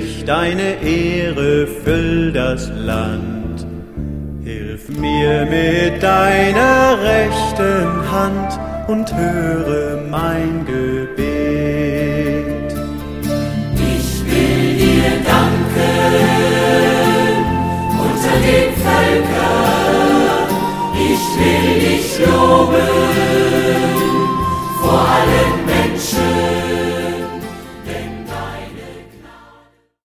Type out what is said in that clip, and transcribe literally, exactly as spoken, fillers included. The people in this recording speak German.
durch deine Ehre füll das Land. Hilf mir mit deiner rechten Hand und höre mein Gebet. Ich will dir danken unter den Völkern, ich will dich loben